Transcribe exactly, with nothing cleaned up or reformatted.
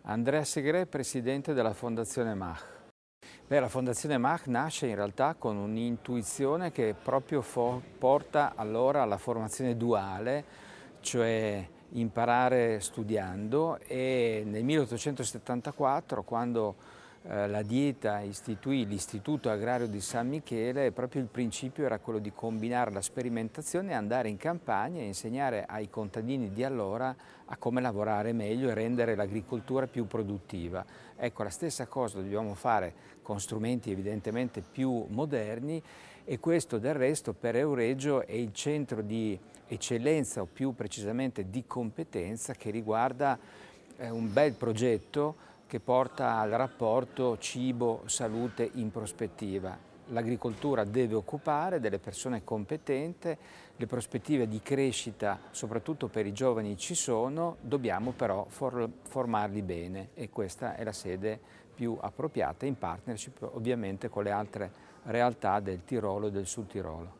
Andrea Segre, presidente della Fondazione Mach. Beh, la Fondazione Mach nasce in realtà con un'intuizione che proprio porta allora alla formazione duale, cioè imparare studiando, e nel milleottocentosettantaquattro, quando eh, la Dieta istituì l'Istituto Agrario di San Michele, proprio il principio era quello di combinare la sperimentazione e andare in campagna e insegnare ai contadini di allora a come lavorare meglio e rendere l'agricoltura più produttiva. Ecco, la stessa cosa dobbiamo fare con strumenti evidentemente più moderni, e questo del resto per Euregio è il centro di eccellenza, o più precisamente di competenza, che riguarda eh, un bel progetto che porta al rapporto cibo-salute in prospettiva. L'agricoltura deve occupare delle persone competenti, le prospettive di crescita, soprattutto per i giovani, ci sono, dobbiamo però for formarli bene, e questa è la sede più appropriata, in partnership ovviamente con le altre realtà del Tirolo e del Sud Tirolo.